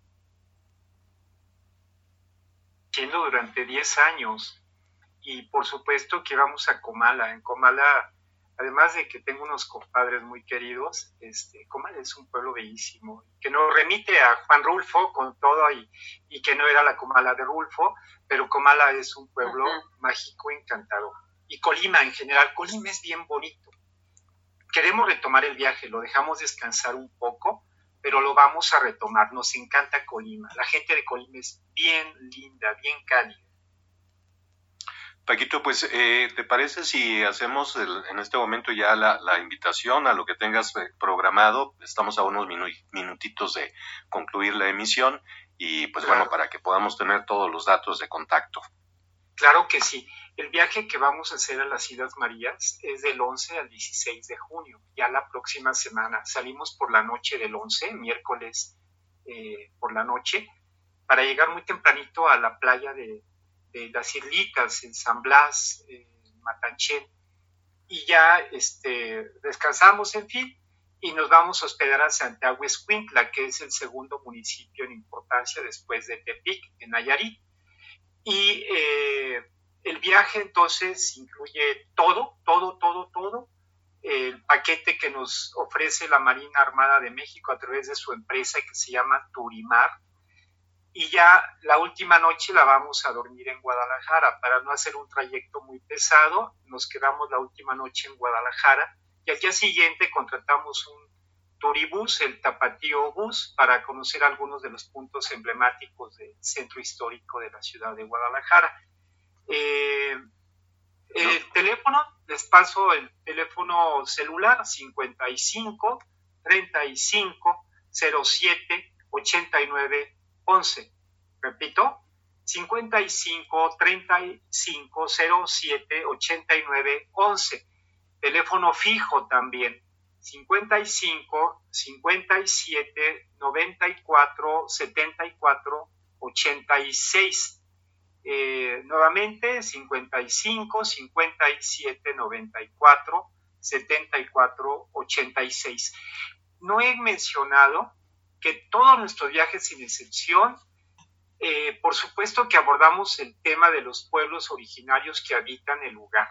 Haciendo durante diez años. Y por supuesto que vamos a Comala. En Comala, además de que tengo unos compadres muy queridos, este, Comala es un pueblo bellísimo, que nos remite a Juan Rulfo con todo y, y que no era la Comala de Rulfo, pero Comala es un pueblo uh-huh. mágico, encantador. Y Colima en general, Colima es bien bonito. Queremos retomar el viaje, lo dejamos descansar un poco, pero lo vamos a retomar. Nos encanta Colima. La gente de Colima es bien linda, bien cálida. Paquito, pues, eh, ¿te parece si hacemos el, en este momento ya la, la invitación a lo que tengas programado? Estamos a unos minu minutitos de concluir la emisión y, pues, claro. bueno, para que podamos tener todos los datos de contacto. Claro que sí. El viaje que vamos a hacer a las Islas Marías es del once al dieciséis de junio, ya la próxima semana. Salimos por la noche del once, miércoles eh, por la noche, para llegar muy tempranito a la playa de de las Islitas, en San Blas, en Matanchén, y ya este, descansamos, en fin, y nos vamos a hospedar a Santiago Escuintla, que es el segundo municipio en importancia después de Tepic, en Nayarit. Y eh, el viaje entonces incluye todo, todo, todo, todo, el paquete que nos ofrece la Marina Armada de México a través de su empresa que se llama Turimar. Y ya la última noche la vamos a dormir en Guadalajara. Para no hacer un trayecto muy pesado, nos quedamos la última noche en Guadalajara y al día siguiente contratamos un turibús, el Tapatío Bus, para conocer algunos de los puntos emblemáticos del centro histórico de la ciudad de Guadalajara. Eh, el teléfono, les paso el teléfono celular cincuenta y cinco, treinta y cinco, cero siete, ochenta y nueve, once. Repito, cincuenta y cinco, treinta y cinco, cero siete, ochenta y nueve, once. Teléfono fijo también, cincuenta y cinco, cincuenta y siete, noventa y cuatro, setenta y cuatro, ochenta y seis. Eh, nuevamente, cincuenta y cinco, cincuenta y siete, noventa y cuatro, setenta y cuatro, ochenta y seis. No he mencionado que todos nuestros viajes, sin excepción, eh, por supuesto que abordamos el tema de los pueblos originarios que habitan el lugar.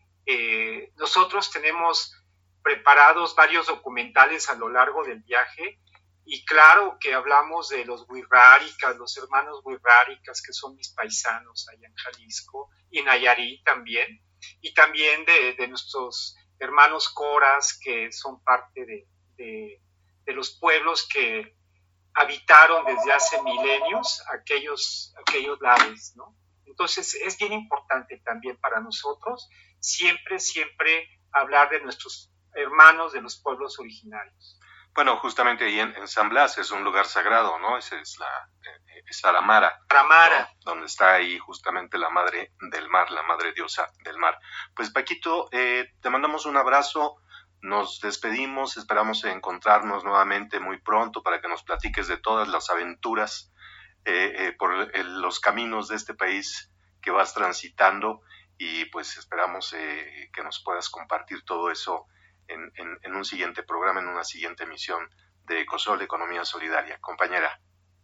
Eh, nosotros tenemos preparados varios documentales a lo largo del viaje y claro que hablamos de los huirráricas, los hermanos huirráricas que son mis paisanos allá en Jalisco y Nayarit también, y también de, de nuestros hermanos coras que son parte de, de, de los pueblos que habitaron desde hace milenios aquellos, aquellos lares, ¿no? Entonces es bien importante también para nosotros siempre, siempre hablar de nuestros hermanos de los pueblos originarios. Bueno, justamente ahí en, en San Blas es un lugar sagrado, ¿no? Esa es la eh, es Aramara, Aramara. ¿no? Donde está ahí justamente la madre del mar, la madre diosa del mar. Pues Paquito, eh, te mandamos un abrazo, nos despedimos, esperamos encontrarnos nuevamente muy pronto para que nos platiques de todas las aventuras eh, eh, por el, los caminos de este país que vas transitando y pues esperamos eh, que nos puedas compartir todo eso En, en, en un siguiente programa, en una siguiente emisión de Ecosol Economía Solidaria. Compañera.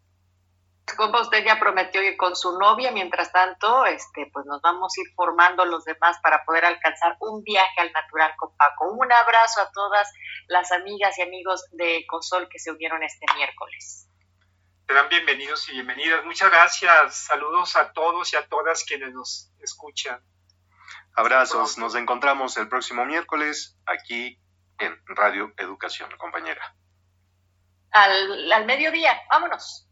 Compa, usted ya prometió ir con su novia, mientras tanto, este, pues nos vamos a ir formando los demás para poder alcanzar un viaje al natural con Paco. Un abrazo a todas las amigas y amigos de Ecosol que se unieron este miércoles. Serán bienvenidos y bienvenidas. Muchas gracias. Saludos a todos y a todas quienes nos escuchan. Abrazos, nos encontramos el próximo miércoles aquí en Radio Educación, compañera. Al, al mediodía, vámonos.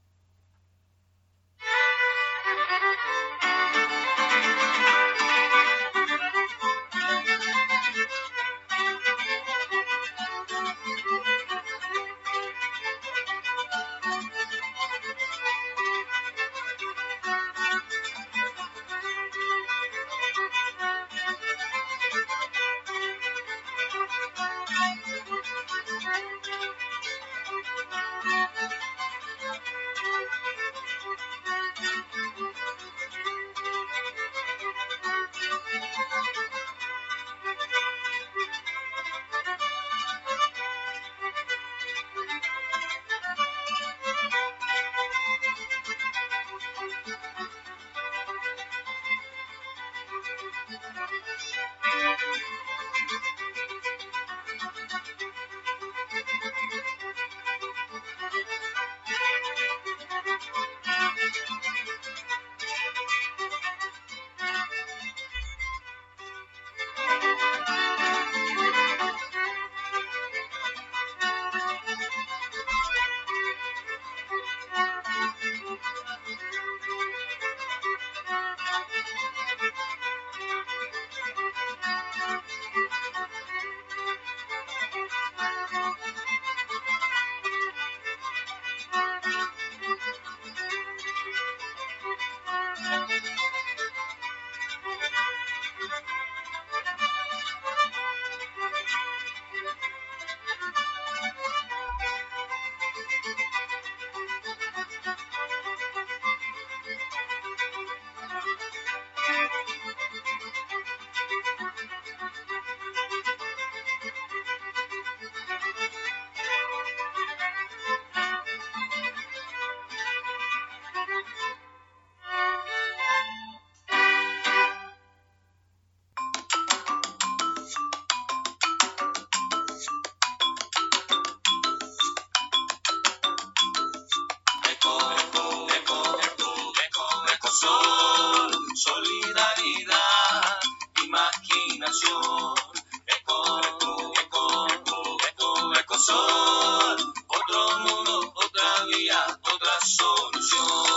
Ecosol, solidaridad, imaginación. Eco, eco, eco, eco, Ecosol, otro mundo, otra vía, otra solución.